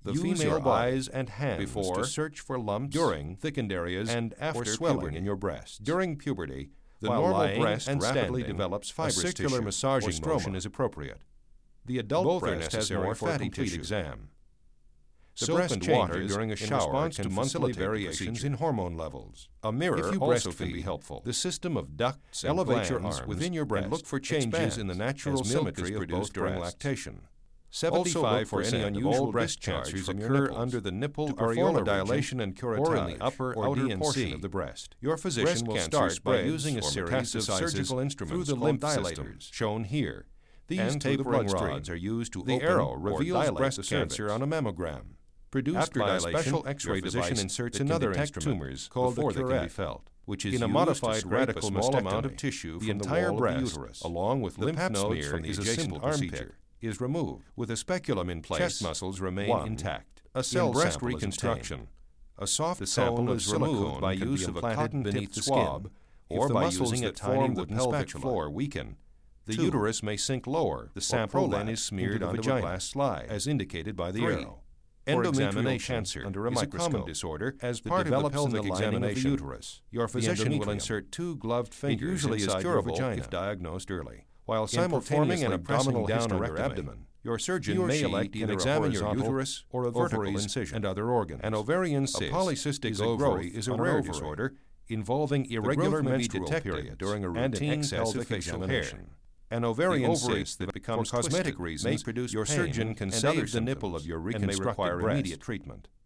The Use female your body eyes and hands before, to search for lumps, during, thickened areas, and after or swelling puberty. in your breasts. During puberty, The while normal lying breast and rapidly standing, develops a fibrous circular tissue massaging or stroma. motion is appropriate. The adult Both are breast has necessary more for a fatty complete tissue. exam. The Soap breast and changes water during a in shower response can to monthly facilitate the variations procedure. in hormone levels. A mirror If you also breastfeed, can be helpful. the system of ducts and Elevate your glands arms within your breast and look for changes expands in the natural as milk symmetry is of produced both during breasts. lactation. Also look for any 75% unusual of all breast discharges cancers from your occur nipples. under the nipple To perform areola a dilation and region or in the curettage upper or outer DNC portion of the breast. Your physician Breast will cancer start by spreads using a or series of metastasizes surgical instruments through the called lymph system, dilators, shown here. These And through the tapering bloodstream. rods are used to The open arrow or reveals dilate breast the cancer cervix. on a mammogram. Produced After by a dilation, special X-ray your physician device inserts that can another detect instrument tumors called before the they can be curette, felt, which is in a used modified to scrape radical a small amount mastectomy. of tissue The from entire the wall breast, of the uterus, along with the lymph pap nodes smear from the is a adjacent simple armpit, procedure. is removed. With a speculum in place, Chest muscles remain 1. intact. A cell breast sample is reconstruction. obtained. A soft The sample cone of is removed silicone by can use be of a implanted cotton-tipped beneath the swab, skin, or if the by muscles using a that tiny form the wooden pelvic spatula. floor weaken. The 2. uterus may sink lower. The sample then prolapse is smeared into the onto vagina, a glass slide, as indicated by the 3. arrow. For Endometrial examination cancer under a is a microscope. common disorder As that part of the develops in the pelvic lining of the examination, uterus. Your physician will endometrium. insert 2 gloved It fingers usually is inside curable your vagina if diagnosed early. While In simultaneously performing an pressing abdominal down on your hysterectomy, abdomen, your surgeon he or may she elect can either examine your horizontal uterus or a vertical ovaries incision and other organs. An ovarian A cyst polycystic is a ovary growth is a on an rare ovary disorder involving irregular growth may be menstrual detected periods during a and an routine excess of pelvic facial examination. hair. An ovarian ovary cyst that that becomes for cosmetic twisted reasons may produce your pain surgeon can and save other the nipple symptoms of your and may reconstructed require breast. immediate treatment.